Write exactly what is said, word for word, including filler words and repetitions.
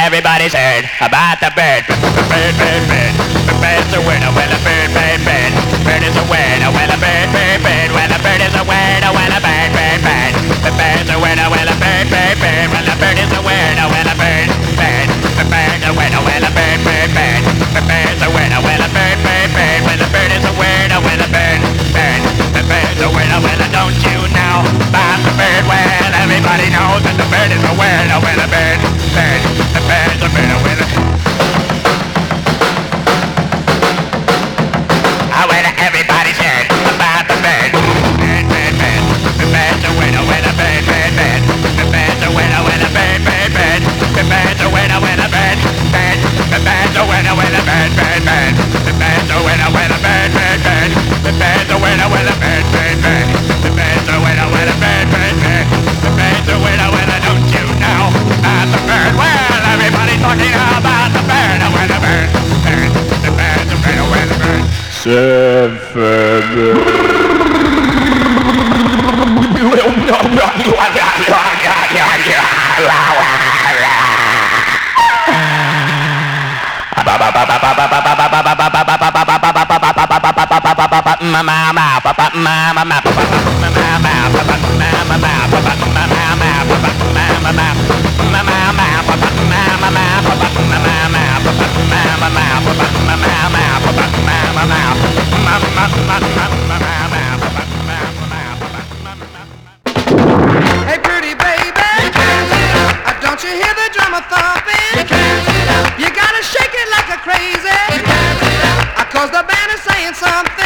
everybody's heard about the bird. Bird, bird, bird. The bird's a word. Well, a bird, bird, bird. Bird is a word. Well, a bird, bird, bird. Well, a bird is a word. Well, a bird, bird, bird. The bird's a word. Well, a bird, bird, bird. Well, a bird is a word. Well, a bird, bird. The bird's a word. Well, a bird, bird, bird. The bird's a word. Well, a bird, bird, bird. Well, a bird is a word. Well, a bird, bird. The bird's a word. Well, don't you know about the bird? Well, everybody knows that the bird is a word. Well, a bird, bird. The bird's a word. Well, everybody's heard about the bird. Bird, bird, bird. The bird's a winner, winner, bird, bird, bird. The bird's a winner, winner, bird, bird, bird. The bird's a winner, winner, bird, bird. The bird's a winner, winner, bird, bird, bird. The bird's a winner, winner, bird, bird, bird. The bird's a winner, winner, bird, bird, bird. The bird's a winner, winner, bird, bird, bird. The bird's a winner, winner, don't you know about the bird? Well, everybody's talking about the bird, a winner, bird, bird. The bird's a winner, winner, bird. Hey pretty baby, uh, don't you hear the drummer thumping? You gotta shake it like a crazy, uh, cause the band is saying something.